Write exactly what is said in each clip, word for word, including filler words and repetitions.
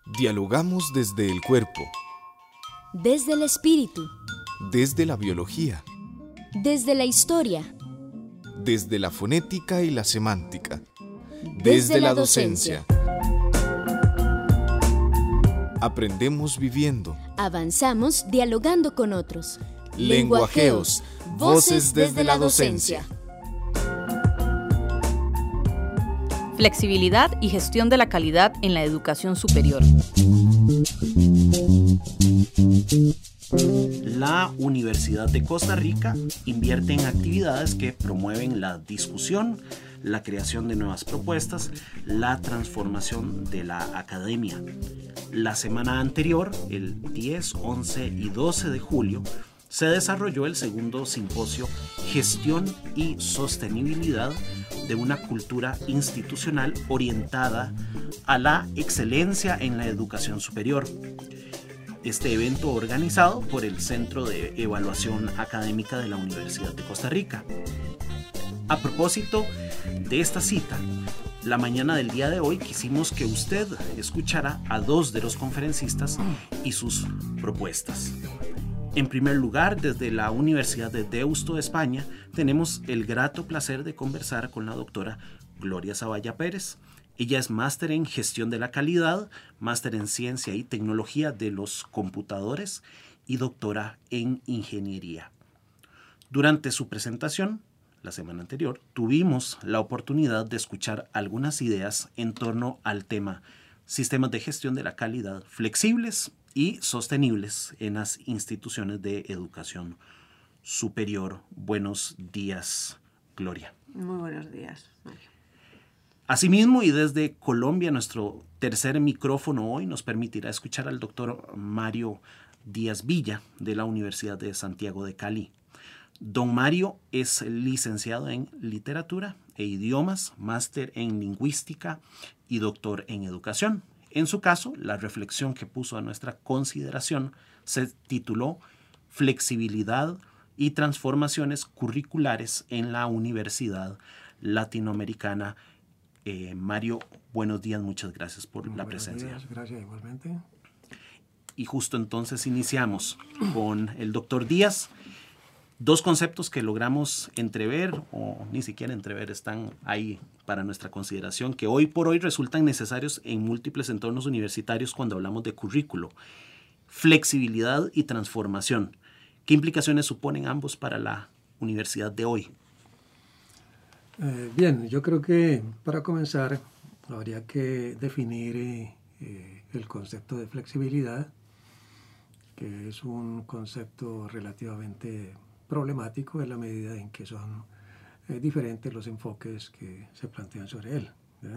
Dialogamos desde el cuerpo, desde el espíritu, desde la biología, desde la historia, desde la fonética y la semántica, desde, desde la la docencia. docencia. Aprendemos viviendo. Avanzamos dialogando con otros. Lenguajeos, voces desde la docencia. Flexibilidad y gestión de la calidad en la educación superior. La Universidad de Costa Rica invierte en actividades que promueven la discusión, la creación de nuevas propuestas, la transformación de la academia. La semana anterior, el diez, once y doce de julio, se desarrolló el segundo simposio Gestión y Sostenibilidad de una cultura institucional orientada a la excelencia en la educación superior. Este evento organizado por el Centro de Evaluación Académica de la Universidad de Costa Rica. A propósito de esta cita, la mañana del día de hoy quisimos que usted escuchara a dos de los conferencistas y sus propuestas. En primer lugar, desde la Universidad de Deusto, España, tenemos el grato placer de conversar con la doctora Gloria Zavalla Pérez. Ella es máster en gestión de la calidad, máster en ciencia y tecnología de los computadores y doctora en ingeniería. Durante su presentación, la semana anterior, tuvimos la oportunidad de escuchar algunas ideas en torno al tema sistemas de gestión de la calidad flexibles y sostenibles en las instituciones de educación superior. Buenos días, Gloria. Muy buenos días, Mario. Asimismo, y desde Colombia, nuestro tercer micrófono hoy nos permitirá escuchar al doctor Mario Díaz Villa de la Universidad de Santiago de Cali. Don Mario es licenciado en literatura e idiomas, máster en lingüística y doctor en educación. En su caso, la reflexión que puso a nuestra consideración se tituló Flexibilidad y transformaciones curriculares en la Universidad Latinoamericana. Eh, Mario, buenos días, muchas gracias por Muy la buenos presencia. Días, gracias igualmente. Y justo entonces iniciamos con el doctor Díaz. Dos conceptos que logramos entrever, o ni siquiera entrever, están ahí para nuestra consideración, que hoy por hoy resultan necesarios en múltiples entornos universitarios cuando hablamos de currículo. Flexibilidad y transformación. ¿Qué implicaciones suponen ambos para la universidad de hoy? Eh, bien, yo creo que para comenzar habría que definir eh, eh, el concepto de flexibilidad, que es un concepto relativamente problemático en la medida en que son eh, diferentes los enfoques que se plantean sobre él.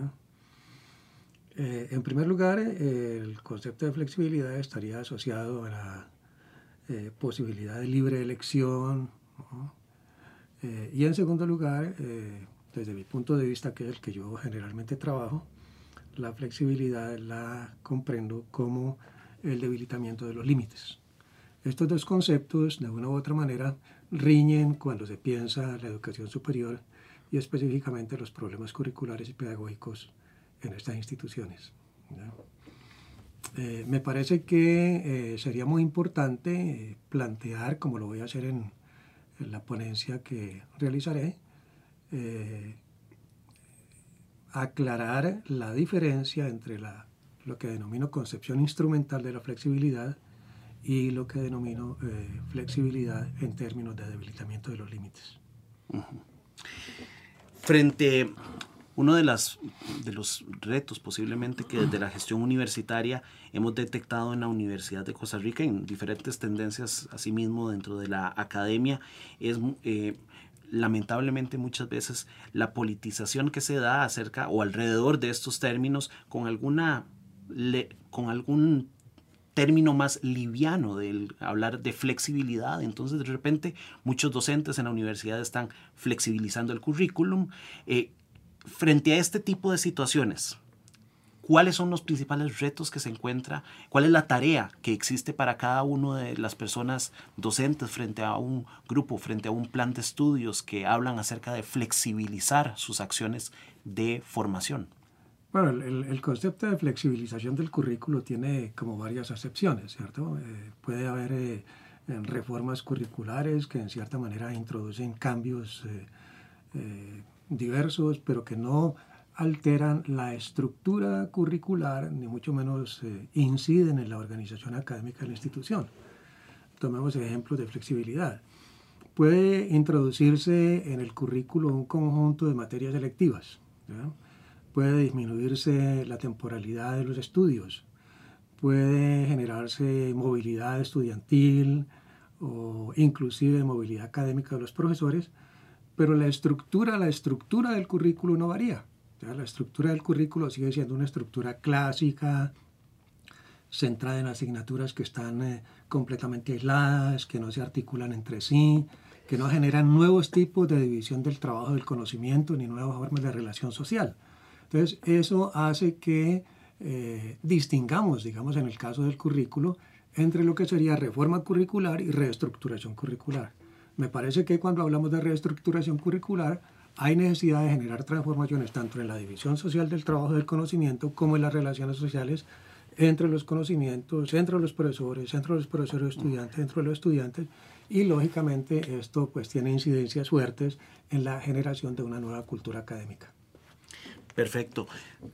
Eh, en primer lugar, eh, el concepto de flexibilidad estaría asociado a la eh, posibilidad de libre elección, ¿no? eh, y en segundo lugar, eh, desde mi punto de vista, que es el que yo generalmente trabajo, la flexibilidad la comprendo como el debilitamiento de los límites. Estos dos conceptos, de una u otra manera, riñen cuando se piensa la educación superior y específicamente los problemas curriculares y pedagógicos en estas instituciones. Eh, me parece que eh, sería muy importante eh, plantear, como lo voy a hacer en, en la ponencia que realizaré, eh, aclarar la diferencia entre la, lo que denomino concepción instrumental de la flexibilidad y lo que denomino eh, flexibilidad en términos de debilitamiento de los límites. Uh-huh. Frente a uno de, las, de los retos posiblemente que desde la gestión universitaria hemos detectado en la Universidad de Costa Rica, en diferentes tendencias asimismo dentro de la academia, es eh, lamentablemente muchas veces la politización que se da acerca o alrededor de estos términos con, alguna, le, con algún término más liviano de hablar de flexibilidad. Entonces de repente muchos docentes en la universidad están flexibilizando el currículum. Eh, frente a este tipo de situaciones, ¿cuáles son los principales retos que se encuentra? ¿Cuál es la tarea que existe para cada una de las personas docentes frente a un grupo, frente a un plan de estudios que hablan acerca de flexibilizar sus acciones de formación? Bueno, el, el concepto de flexibilización del currículo tiene como varias acepciones, ¿cierto? Eh, puede haber eh, reformas curriculares que en cierta manera introducen cambios eh, eh, diversos, pero que no alteran la estructura curricular, ni mucho menos eh, inciden en la organización académica de la institución. Tomemos ejemplos de flexibilidad. Puede introducirse en el currículo un conjunto de materias electivas, ¿ya? Puede disminuirse la temporalidad de los estudios, puede generarse movilidad estudiantil o inclusive movilidad académica de los profesores, pero la estructura, la estructura del currículo no varía. ¿Ya? La estructura del currículo sigue siendo una estructura clásica, centrada en asignaturas que están eh, completamente aisladas, que no se articulan entre sí, que no generan nuevos tipos de división del trabajo del conocimiento ni nuevas formas de relación social. Entonces, eso hace que eh, distingamos, digamos, en el caso del currículo, entre lo que sería reforma curricular y reestructuración curricular. Me parece que cuando hablamos de reestructuración curricular, hay necesidad de generar transformaciones tanto en la división social del trabajo del conocimiento como en las relaciones sociales entre los conocimientos, entre los profesores, entre los profesores estudiantes, entre los estudiantes, y lógicamente esto pues tiene incidencias fuertes en la generación de una nueva cultura académica. Perfecto.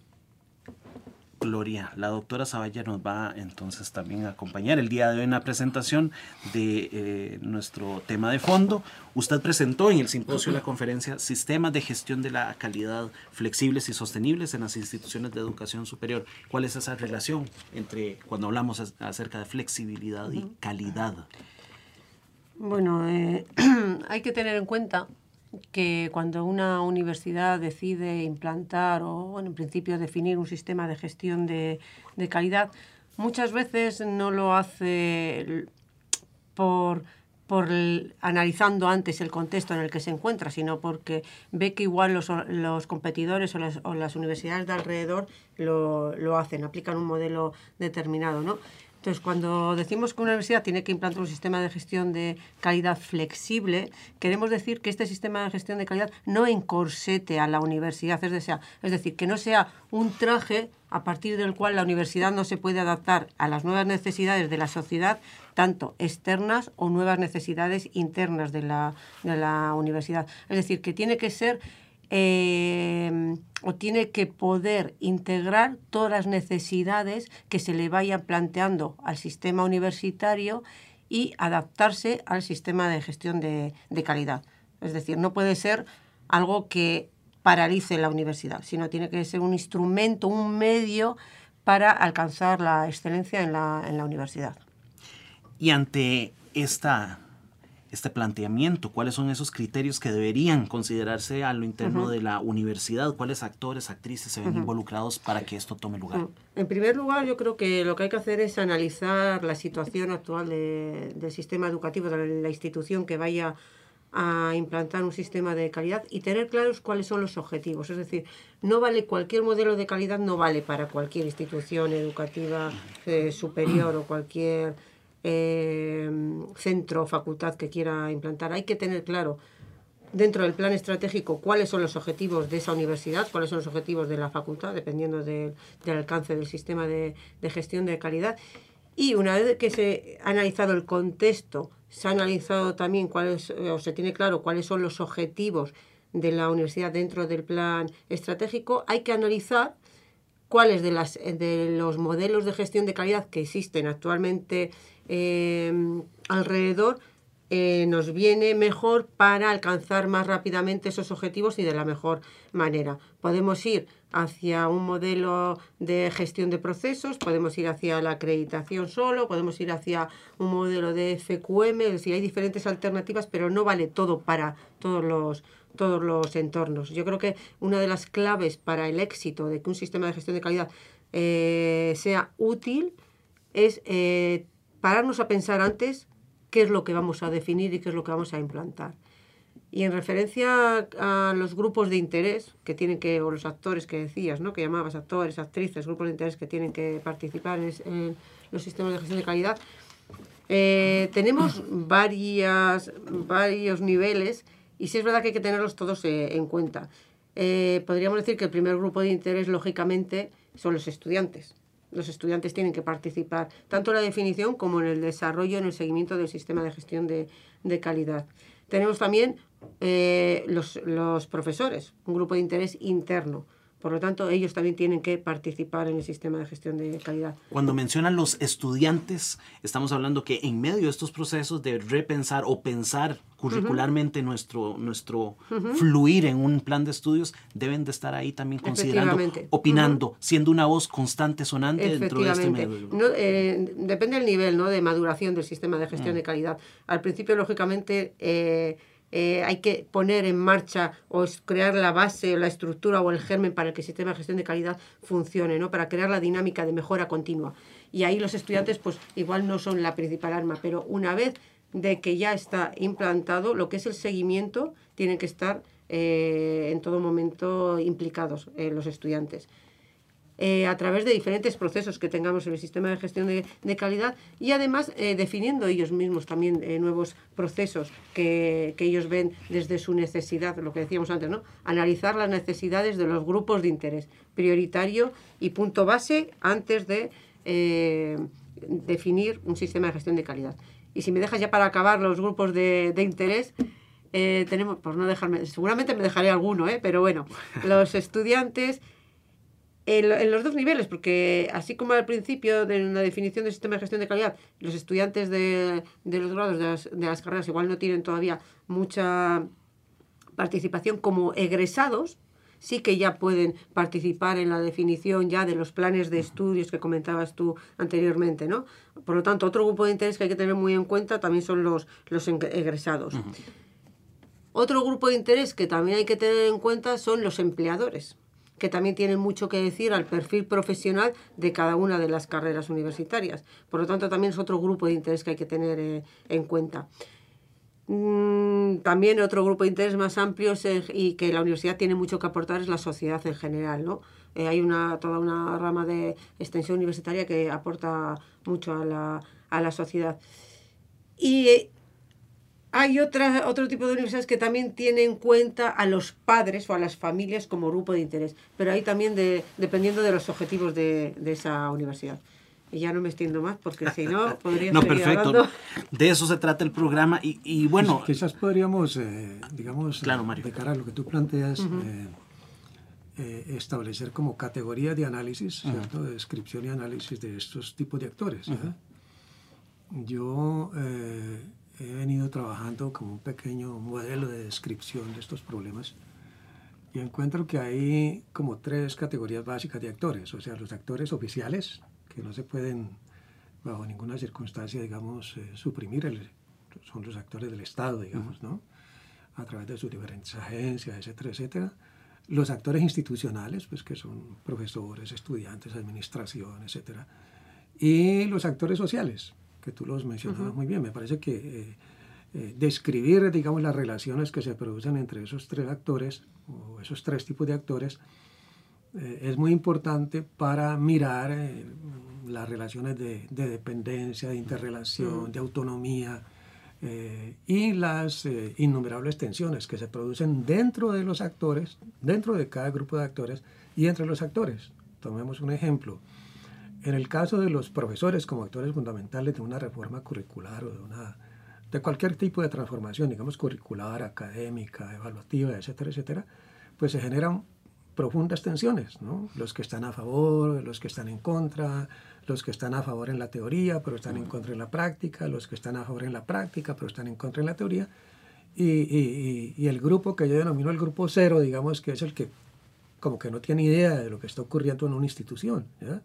Gloria, la doctora Zavalla nos va entonces también a acompañar el día de hoy en la presentación de eh, nuestro tema de fondo. Usted presentó en el simposio de la conferencia Sistemas de Gestión de la Calidad Flexibles y Sostenibles en las Instituciones de Educación Superior. ¿Cuál es esa relación entre cuando hablamos acerca de flexibilidad y calidad? Bueno, eh, hay que tener en cuenta que cuando una universidad decide implantar o, bueno, en principio definir un sistema de gestión de, de calidad, muchas veces no lo hace por, por el, analizando antes el contexto en el que se encuentra, sino porque ve que igual los, los competidores o las, o las universidades de alrededor lo, lo hacen, aplican un modelo determinado, ¿no? Entonces, cuando decimos que una universidad tiene que implantar un sistema de gestión de calidad flexible, queremos decir que este sistema de gestión de calidad no encorsete a la universidad, es decir, es decir, que no sea un traje a partir del cual la universidad no se puede adaptar a las nuevas necesidades de la sociedad, tanto externas o nuevas necesidades internas de la, de la universidad. Es decir, que tiene que ser Eh, o tiene que poder integrar todas las necesidades que se le vayan planteando al sistema universitario y adaptarse al sistema de gestión de, de calidad. Es decir, no puede ser algo que paralice la universidad, sino tiene que ser un instrumento, un medio para alcanzar la excelencia en la, en la universidad. Y ante esta... este planteamiento, ¿cuáles son esos criterios que deberían considerarse a lo interno uh-huh. de la universidad? ¿Cuáles actores, actrices se ven uh-huh. involucrados para que esto tome lugar? Uh-huh. En primer lugar, yo creo que lo que hay que hacer es analizar la situación actual de, del sistema educativo, de la institución que vaya a implantar un sistema de calidad y tener claros cuáles son los objetivos. Es decir, no vale cualquier modelo de calidad, no vale para cualquier institución educativa eh, superior o cualquier Eh, centro o facultad que quiera implantar. Hay que tener claro dentro del plan estratégico cuáles son los objetivos de esa universidad, cuáles son los objetivos de la facultad, dependiendo de, del alcance del sistema de, de gestión de calidad. Y una vez que se ha analizado el contexto, se ha analizado también cuáles, o se tiene claro cuáles son los objetivos de la universidad dentro del plan estratégico, hay que analizar cuáles de, las, de los modelos de gestión de calidad que existen actualmente eh, alrededor eh, nos viene mejor para alcanzar más rápidamente esos objetivos y de la mejor manera. Podemos ir hacia un modelo de gestión de procesos, podemos ir hacia la acreditación solo, podemos ir hacia un modelo de F Q M, es decir, hay diferentes alternativas, pero no vale todo para todos los todos los entornos. Yo creo que una de las claves para el éxito de que un sistema de gestión de calidad eh, sea útil es eh, pararnos a pensar antes qué es lo que vamos a definir y qué es lo que vamos a implantar. Y en referencia a los grupos de interés que tienen que, o los actores que decías, ¿no?, que llamabas actores, actrices, grupos de interés que tienen que participar en, en los sistemas de gestión de calidad, eh, tenemos varias, varios niveles. Y sí es verdad que hay que tenerlos todos eh, en cuenta. eh, podríamos decir que el primer grupo de interés, lógicamente, son los estudiantes. Los estudiantes tienen que participar tanto en la definición como en el desarrollo, en el seguimiento del sistema de gestión de, de calidad. Tenemos también eh, los, los profesores, un grupo de interés interno. Por lo tanto, ellos también tienen que participar en el sistema de gestión de calidad. Cuando mencionan los estudiantes, estamos hablando que en medio de estos procesos de repensar o pensar curricularmente uh-huh. nuestro, nuestro uh-huh. fluir en un plan de estudios, deben de estar ahí también considerando, opinando, uh-huh. siendo una voz constante, sonante dentro de este medio. No, eh, depende del nivel, ¿no?, de maduración del sistema de gestión uh-huh. de calidad. Al principio, lógicamente, eh, Eh, hay que poner en marcha o crear la base o la estructura o el germen para que el sistema de gestión de calidad funcione, ¿no?, para crear la dinámica de mejora continua. Y ahí los estudiantes pues igual no son la principal arma, pero una vez de que ya está implantado, lo que es el seguimiento, tienen que estar eh, en todo momento implicados eh, los estudiantes. Eh, a través de diferentes procesos que tengamos en el sistema de gestión de, de calidad y además eh, definiendo ellos mismos también eh, nuevos procesos que, que ellos ven desde su necesidad, lo que decíamos antes, ¿no? Analizar las necesidades de los grupos de interés prioritario y punto base antes de eh, definir un sistema de gestión de calidad. Y si me dejas ya para acabar los grupos de, de interés, eh, tenemos, por no dejarme, seguramente me dejaré alguno, ¿eh? Pero bueno, los estudiantes En, en los dos niveles, porque así como al principio de una definición del sistema de gestión de calidad, los estudiantes de, de los grados de las, de las carreras igual no tienen todavía mucha participación como egresados, sí que ya pueden participar en la definición ya de los planes de estudios que comentabas tú anteriormente, ¿no? Por lo tanto, otro grupo de interés que hay que tener muy en cuenta también son los, los egresados. Uh-huh. Otro grupo de interés que también hay que tener en cuenta son los empleadores, que también tienen mucho que decir al perfil profesional de cada una de las carreras universitarias. Por lo tanto, también es otro grupo de interés que hay que tener eh, en cuenta. Mm, también otro grupo de interés más amplio es, eh, y que la universidad tiene mucho que aportar es la sociedad en general, ¿no? Eh, hay una, toda una rama de extensión universitaria que aporta mucho a la, a la sociedad. Y eh, hay otra, otro tipo de universidades que también tienen en cuenta a los padres o a las familias como grupo de interés, pero ahí también de, dependiendo de los objetivos de, de esa universidad. Y ya no me extiendo más porque si no podría no, seguir perfecto. hablando. De eso se trata el programa y, y bueno... Pues quizás podríamos, eh, digamos, claro, Mario, de cara a lo que tú planteas, uh-huh. eh, eh, establecer como categorías de análisis, uh-huh. ¿cierto?, de descripción y análisis de estos tipos de actores. Uh-huh. Yo... Eh, He venido trabajando como un pequeño modelo de descripción de estos problemas y encuentro que hay como tres categorías básicas de actores, o sea, los actores oficiales, que no se pueden bajo ninguna circunstancia, digamos, eh, suprimir, el, son los actores del Estado, digamos, ¿no?, a través de sus diferentes agencias, etcétera, etcétera. Los actores institucionales, pues que son profesores, estudiantes, administración, etcétera. Y los actores sociales, que tú los mencionabas uh-huh. muy bien. Me parece que eh, eh, describir, digamos, las relaciones que se producen entre esos tres actores, o esos tres tipos de actores, eh, es muy importante para mirar eh, las relaciones de, de dependencia, de interrelación, uh-huh. de autonomía, eh, y las eh, innumerables tensiones que se producen dentro de los actores, dentro de cada grupo de actores y entre los actores. Tomemos un ejemplo. En el caso de los profesores como actores fundamentales de una reforma curricular o de, una, de cualquier tipo de transformación, digamos curricular, académica, evaluativa, etcétera, etcétera, pues se generan profundas tensiones, ¿no? Los que están a favor, los que están en contra, los que están a favor en la teoría, pero están en contra en la práctica, los que están a favor en la práctica, pero están en contra en la teoría, y, y, y el grupo que yo denomino el grupo cero, digamos, que es el que como que no tiene idea de lo que está ocurriendo en una institución, ¿ya?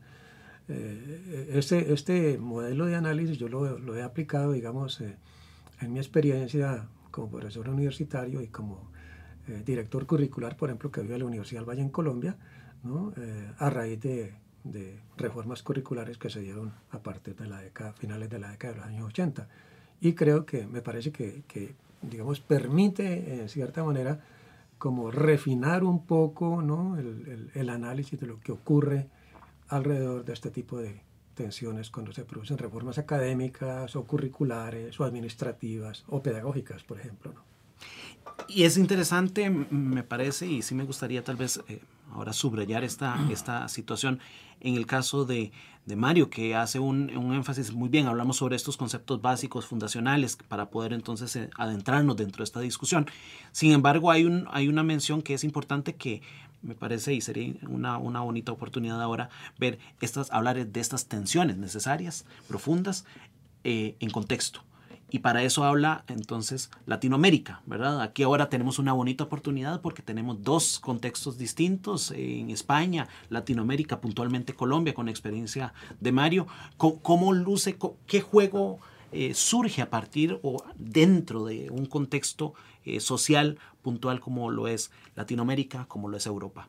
Eh, este, este modelo de análisis yo lo, lo he aplicado, digamos, eh, en mi experiencia como profesor universitario y como eh, director curricular, por ejemplo, que vive en la Universidad del Valle en Colombia, ¿no? eh, a raíz de, de reformas curriculares que se dieron a partir de la década, finales de la década de los años ochenta. Y creo que me parece que, que digamos, permite, en cierta manera, como refinar un poco, ¿no?, el, el, el análisis de lo que ocurre alrededor de este tipo de tensiones cuando se producen reformas académicas o curriculares o administrativas o pedagógicas, por ejemplo, ¿no? Y es interesante, me parece, y sí me gustaría tal vez eh, ahora subrayar esta, esta situación en el caso de, de Mario, que hace un, un énfasis muy bien. Hablamos sobre estos conceptos básicos, fundacionales, para poder entonces eh, adentrarnos dentro de esta discusión. Sin embargo, hay, un, hay una mención que es importante, que me parece, y sería una, una bonita oportunidad ahora, ver estas, hablar de estas tensiones necesarias, profundas, eh, en contexto. Y para eso habla entonces Latinoamérica, ¿verdad? Aquí ahora tenemos una bonita oportunidad porque tenemos dos contextos distintos en España, Latinoamérica, puntualmente Colombia, con experiencia de Mario. ¿Cómo, cómo luce, qué juego eh, surge a partir o dentro de un contexto eh, social puntual como lo es Latinoamérica, como lo es Europa?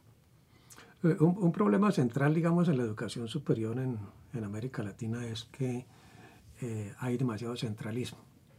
Un, un problema central, digamos, en la educación superior en, en América Latina es que eh, hay demasiado centralismo.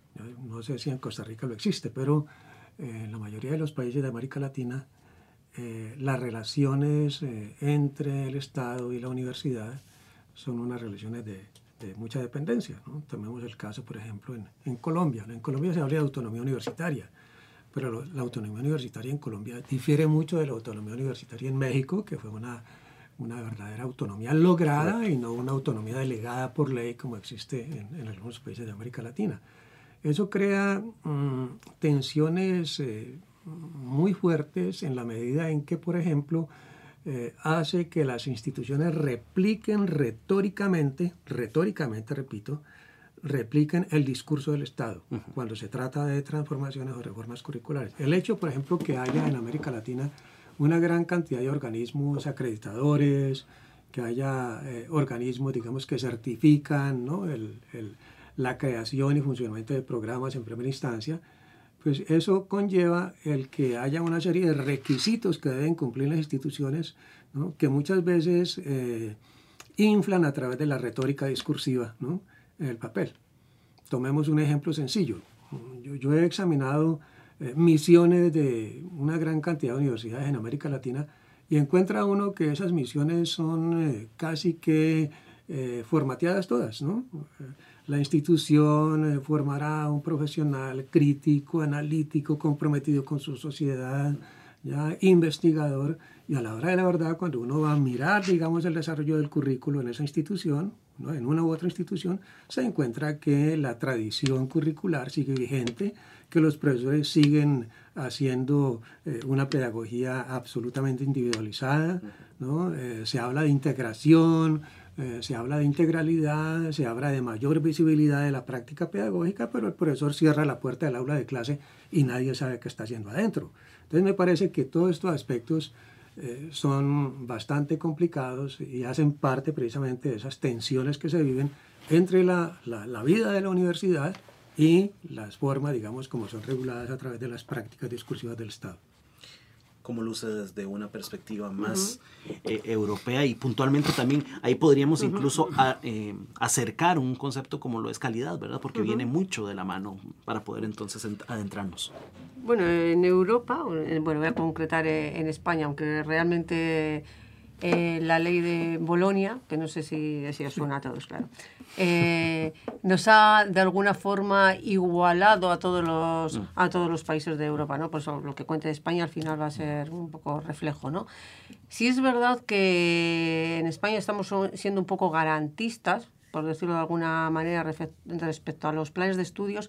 No sé si en Costa Rica lo existe, pero eh, en la mayoría de los países de América Latina eh, las relaciones eh, entre el Estado y la universidad son unas relaciones de, de mucha dependencia, ¿no? Tomemos el caso, por ejemplo, en, en Colombia. En Colombia se habla de autonomía universitaria, pero lo, la autonomía universitaria en Colombia difiere mucho de la autonomía universitaria en México, que fue una, una verdadera autonomía lograda y no una autonomía delegada por ley como existe en, en algunos países de América Latina. Eso crea mmm, tensiones eh, muy fuertes en la medida en que, por ejemplo, eh, hace que las instituciones repliquen retóricamente, retóricamente, repito, repliquen el discurso del Estado uh-huh. cuando se trata de transformaciones o reformas curriculares. El hecho, por ejemplo, que haya en América Latina una gran cantidad de organismos acreditadores, que haya eh, organismos, digamos, que certifican, ¿no? el, el la creación y funcionamiento de programas en primera instancia, pues eso conlleva el que haya una serie de requisitos que deben cumplir las instituciones, ¿no? que muchas veces eh, inflan a través de la retórica discursiva, ¿no? el papel. Tomemos un ejemplo sencillo. Yo, yo he examinado eh, misiones de una gran cantidad de universidades en América Latina y encuentra uno que esas misiones son eh, casi que eh, formateadas todas, ¿no? La institución eh, formará un profesional crítico, analítico, comprometido con su sociedad, ya investigador, y a la hora de la verdad, cuando uno va a mirar, digamos, el desarrollo del currículo en esa institución, ¿no? en una u otra institución, se encuentra que la tradición curricular sigue vigente, que los profesores siguen haciendo eh, una pedagogía absolutamente individualizada, ¿no? Eh, se habla de integración, Eh, se habla de integralidad, se habla de mayor visibilidad de la práctica pedagógica, pero el profesor cierra la puerta del aula de clase y nadie sabe qué está haciendo adentro. Entonces me parece que todos estos aspectos eh, son bastante complicados y hacen parte precisamente de esas tensiones que se viven entre la, la, la vida de la universidad y las formas, digamos, como son reguladas a través de las prácticas discursivas del Estado. Cómo luce desde una perspectiva más uh-huh. eh, europea, y puntualmente también ahí podríamos uh-huh. incluso a, eh, acercar un concepto como lo es calidad, ¿verdad? Porque uh-huh. viene mucho de la mano para poder entonces adentrarnos. Bueno, en Europa, bueno, voy a concretar en España, aunque realmente eh, la ley de Bolonia, que no sé si, si os suena a todos, claro, eh, nos ha de alguna forma igualado a todos los a todos los países de Europa, ¿no? Por eso lo que cuente de España al final va a ser un poco reflejo, ¿no? Sí es verdad que en España estamos siendo un poco garantistas, por decirlo de alguna manera, respecto a los planes de estudios,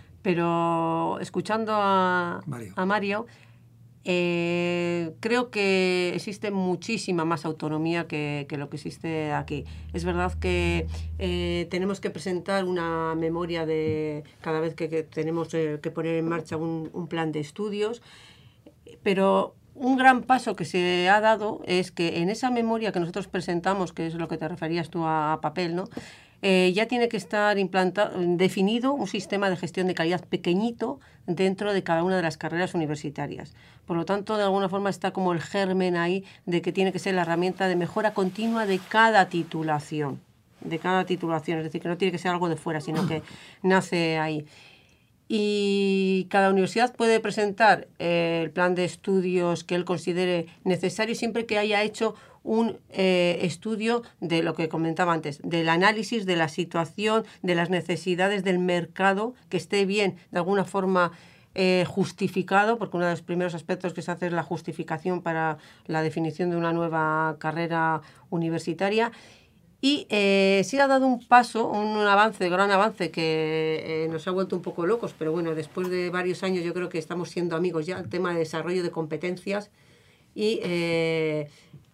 pero escuchando a Mario, a Mario Eh, creo que existe muchísima más autonomía que, que lo que existe aquí. Es verdad que eh, tenemos que presentar una memoria de cada vez que, que tenemos eh, que poner en marcha un, un plan de estudios, pero un gran paso que se ha dado es que en esa memoria que nosotros presentamos, que es lo que te referías tú a, a papel, ¿no? Eh, ya tiene que estar implantado, definido un sistema de gestión de calidad pequeñito dentro de cada una de las carreras universitarias. Por lo tanto, de alguna forma está como el germen ahí de que tiene que ser la herramienta de mejora continua de cada titulación, de cada titulación, es decir, que no tiene que ser algo de fuera, sino que nace ahí. Y cada universidad puede presentar eh, el plan de estudios que él considere necesario siempre que haya hecho un eh, estudio de lo que comentaba antes, del análisis de la situación, de las necesidades del mercado, que esté bien, de alguna forma, eh, justificado, porque uno de los primeros aspectos que se hace es la justificación para la definición de una nueva carrera universitaria. Y eh, sí ha dado un paso, un avance, gran avance, que eh, nos ha vuelto un poco locos, pero bueno, después de varios años yo creo que estamos siendo amigos ya, el tema de desarrollo de competencias y, eh,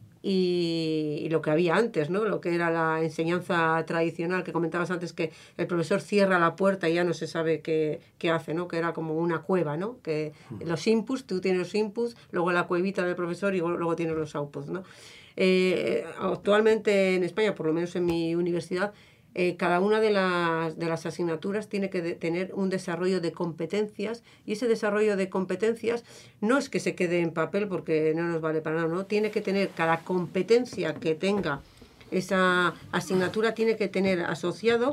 y, y lo que había antes, ¿no? Lo que era la enseñanza tradicional, que comentabas antes, que el profesor cierra la puerta y ya no se sabe qué, qué hace, ¿no? Que era como una cueva, ¿no? Que los inputs, tú tienes los inputs, luego la cuevita del profesor y luego tienes los outputs, ¿no? Eh, actualmente en España, por lo menos en mi universidad, eh, cada una de las, de las asignaturas tiene que de, tener un desarrollo de competencias, y ese desarrollo de competencias no es que se quede en papel porque no nos vale para nada, ¿no? Tiene que tener, cada competencia que tenga esa asignatura tiene que tener asociado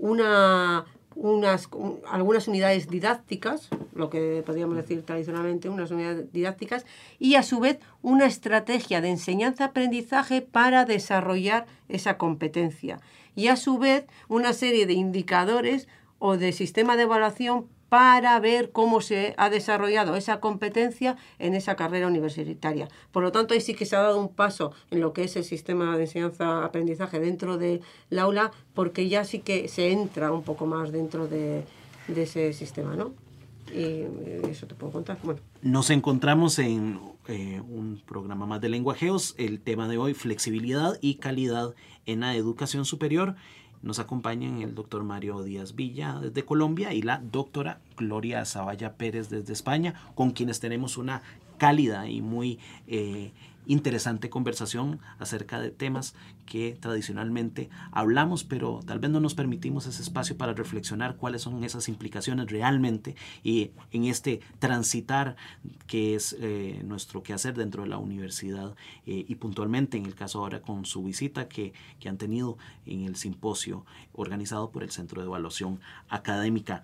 una... Unas, un, algunas unidades didácticas, lo que podríamos decir tradicionalmente, unas unidades didácticas, y a su vez una estrategia de enseñanza-aprendizaje para desarrollar esa competencia. Y a su vez una serie de indicadores o de sistema de evaluación para ver cómo se ha desarrollado esa competencia en esa carrera universitaria. Por lo tanto, ahí sí que se ha dado un paso en lo que es el sistema de enseñanza-aprendizaje dentro del aula, porque ya sí que se entra un poco más dentro de, de ese sistema, ¿no? Y eso te puedo contar. Bueno. Nos encontramos en eh, un programa más de Lenguajeos. El tema de hoy, flexibilidad y calidad en la educación superior. Nos acompañan el doctor Mario Díaz Villa desde Colombia y la doctora Gloria Zavalla Pérez desde España, con quienes tenemos una cálida y muy eh, interesante conversación acerca de temas que tradicionalmente hablamos, pero tal vez no nos permitimos ese espacio para reflexionar cuáles son esas implicaciones realmente, y en este transitar que es eh, nuestro quehacer dentro de la universidad eh, y puntualmente en el caso ahora con su visita que, que han tenido en el simposio organizado por el Centro de Evaluación Académica.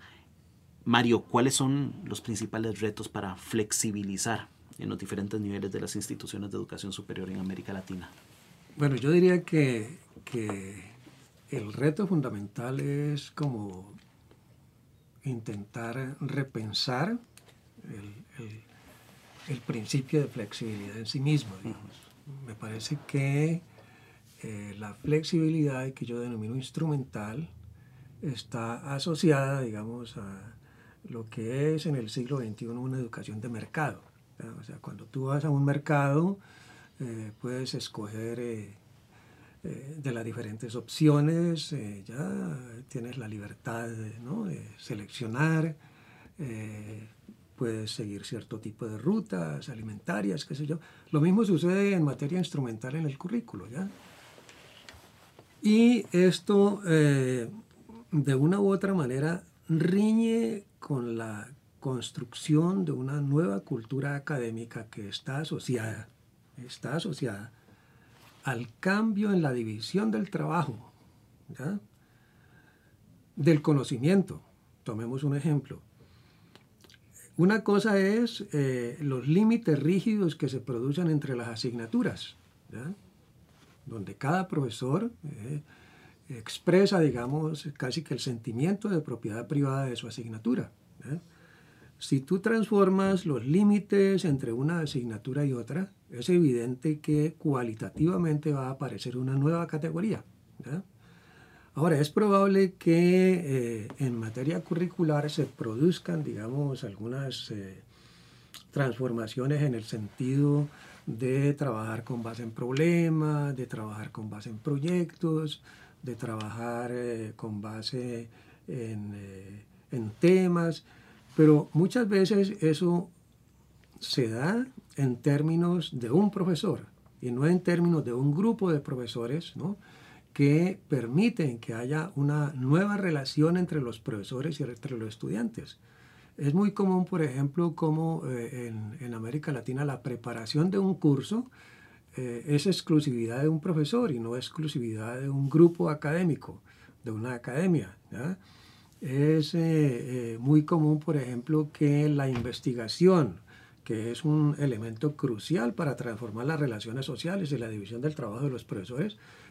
Mario, ¿cuáles son los principales retos para flexibilizar en los diferentes niveles de las instituciones de educación superior en América Latina? Bueno, yo diría que, que el reto fundamental es como intentar repensar el, el, el principio de flexibilidad en sí mismo, digamos. Me parece que eh, la flexibilidad, que yo denomino instrumental, está asociada, digamos, a lo que es en el siglo veintiuno una educación de mercado. O sea, cuando tú vas a un mercado, eh, puedes escoger eh, eh, de las diferentes opciones, eh, ya tienes la libertad de, ¿no? de seleccionar, eh, puedes seguir cierto tipo de rutas alimentarias, qué sé yo. Lo mismo sucede en materia instrumental en el currículo, ¿ya? Y esto, eh, de una u otra manera, riñe con la construcción de una nueva cultura académica que está asociada, está asociada al cambio en la división del trabajo, ¿ya? Del conocimiento. Tomemos un ejemplo. Una cosa es eh, los límites rígidos que se producen entre las asignaturas, ¿ya? Donde cada profesor eh, expresa, digamos, casi que el sentimiento de propiedad privada de su asignatura, ¿ya? Si tú transformas los límites entre una asignatura y otra, es evidente que cualitativamente va a aparecer una nueva categoría, ¿ya? Ahora, es probable que eh, en materia curricular se produzcan, digamos, algunas eh, transformaciones en el sentido de trabajar con base en problemas, de trabajar con base en proyectos, de trabajar eh, con base en, eh, en temas. Pero muchas veces eso se da en términos de un profesor y no en términos de un grupo de profesores, ¿no? Que permiten que haya una nueva relación entre los profesores y entre los estudiantes. Es muy común, por ejemplo, como eh, en, en América Latina la preparación de un curso eh, es exclusividad de un profesor y no exclusividad de un grupo académico, de una academia, ¿ya? Es eh, eh, muy común, por ejemplo, que la investigación, que es un elemento crucial para transformar las relaciones sociales y la división del trabajo de los profesores,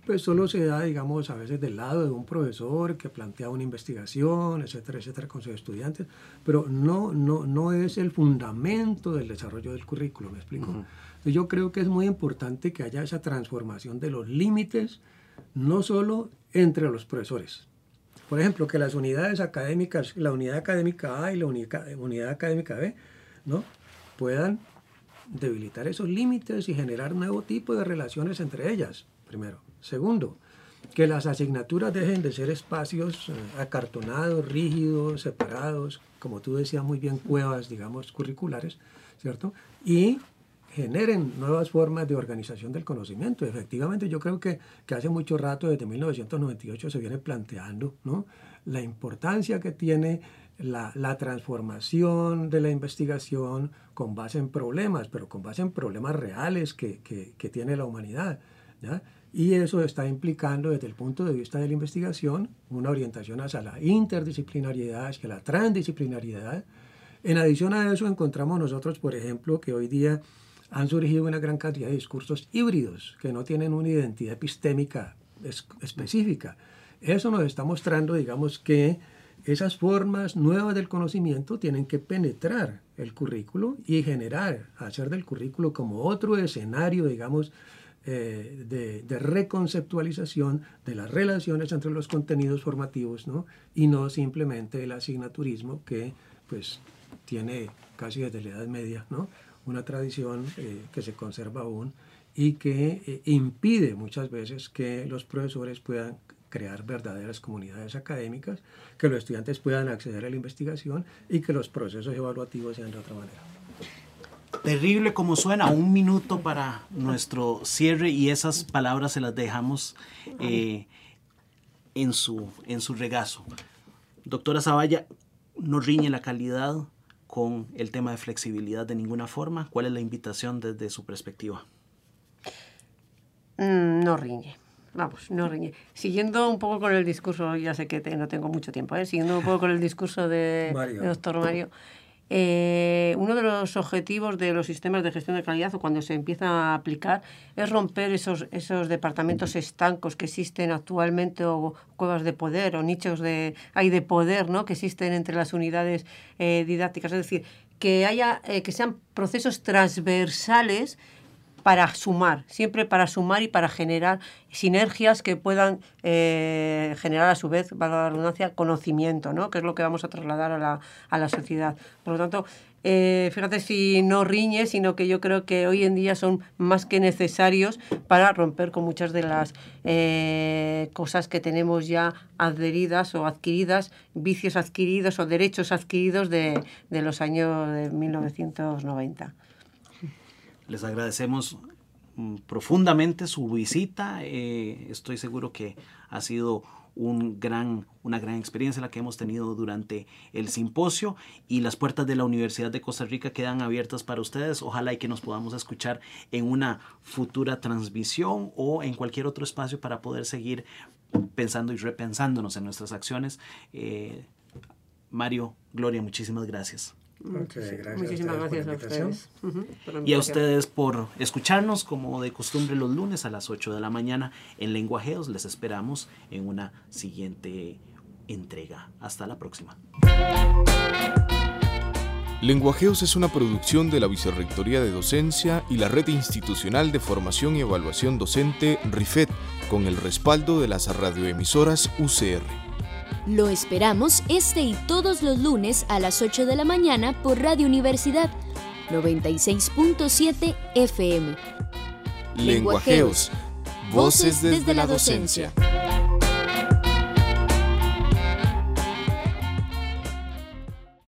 pues solo se da, digamos, a veces del lado de un profesor que plantea una investigación, etcétera, etcétera, con sus estudiantes, pero no, no, no es el fundamento del desarrollo del currículo, ¿me explico? Uh-huh. Yo creo que es muy importante que haya esa transformación de los límites, no solo entre los profesores. Por ejemplo, que las unidades académicas, la unidad académica A y la unidad, unidad académica B, ¿no?, puedan debilitar esos límites y generar nuevo tipo de relaciones entre ellas, primero. Segundo, que las asignaturas dejen de ser espacios eh, acartonados, rígidos, separados, como tú decías muy bien, cuevas, digamos, curriculares, ¿cierto? Y generen nuevas formas de organización del conocimiento. Efectivamente, yo creo que, que hace mucho rato, desde mil novecientos noventa y ocho, se viene planteando, ¿no?, la importancia que tiene La, la transformación de la investigación con base en problemas, pero con base en problemas reales que, que, que tiene la humanidad, ¿ya? Y eso está implicando desde el punto de vista de la investigación una orientación hacia la interdisciplinariedad, hacia la transdisciplinariedad. En adición a eso encontramos nosotros, por ejemplo, que hoy día han surgido una gran cantidad de discursos híbridos que no tienen una identidad epistémica es, específica. Eso nos está mostrando, digamos, que esas formas nuevas del conocimiento tienen que penetrar el currículo y generar, hacer del currículo como otro escenario, digamos, eh, de, de reconceptualización de las relaciones entre los contenidos formativos, ¿no?, y no simplemente el asignaturismo que, pues, tiene casi desde la Edad Media, ¿no?, una tradición eh, que se conserva aún y que eh, impide muchas veces que los profesores puedan crear verdaderas comunidades académicas, que los estudiantes puedan acceder a la investigación y que los procesos evaluativos sean de otra manera. Terrible como suena, un minuto para nuestro cierre y esas palabras se las dejamos eh, en, su, en su regazo. Doctora Zavalla, ¿no riñe la calidad con el tema de flexibilidad de ninguna forma? ¿Cuál es la invitación desde su perspectiva? Mm, no riñe. Vamos, no riñe. Siguiendo un poco con el discurso, ya sé que te, no tengo mucho tiempo, ¿eh? Siguiendo un poco con el discurso de, de doctor Mario, eh, uno de los objetivos de los sistemas de gestión de calidad, o cuando se empieza a aplicar, es romper esos, esos departamentos estancos que existen actualmente, o cuevas de poder, o nichos de, hay de poder, ¿no?, que existen entre las unidades eh, didácticas. Es decir, que, haya, eh, que sean procesos transversales para sumar, siempre para sumar y para generar sinergias que puedan eh, generar a su vez, valga la redundancia, conocimiento, ¿no?, que es lo que vamos a trasladar a la, a la sociedad. Por lo tanto, eh, fíjate si no riñe, sino que yo creo que hoy en día son más que necesarios para romper con muchas de las eh, cosas que tenemos ya adheridas o adquiridas, vicios adquiridos o derechos adquiridos de, de los años de mil novecientos noventa. Les agradecemos mm, profundamente su visita. Eh, estoy seguro que ha sido un gran, una gran experiencia la que hemos tenido durante el simposio, y las puertas de la Universidad de Costa Rica quedan abiertas para ustedes. Ojalá y que nos podamos escuchar en una futura transmisión o en cualquier otro espacio para poder seguir pensando y repensándonos en nuestras acciones. Eh, Mario, Gloria, muchísimas gracias. Okay, gracias. Muchísimas a gracias a ustedes. Uh-huh, y a ustedes por escucharnos, como de costumbre, los lunes a las ocho de la mañana en Lenguajeos. Les esperamos en una siguiente entrega. Hasta la próxima. Lenguajeos es una producción de la Vicerrectoría de Docencia y la Red Institucional de Formación y Evaluación Docente RIFED, con el respaldo de las radioemisoras U C R. Lo esperamos este y todos los lunes a las ocho de la mañana por Radio Universidad noventa y seis punto siete F M. Lenguajeos, voces desde la docencia.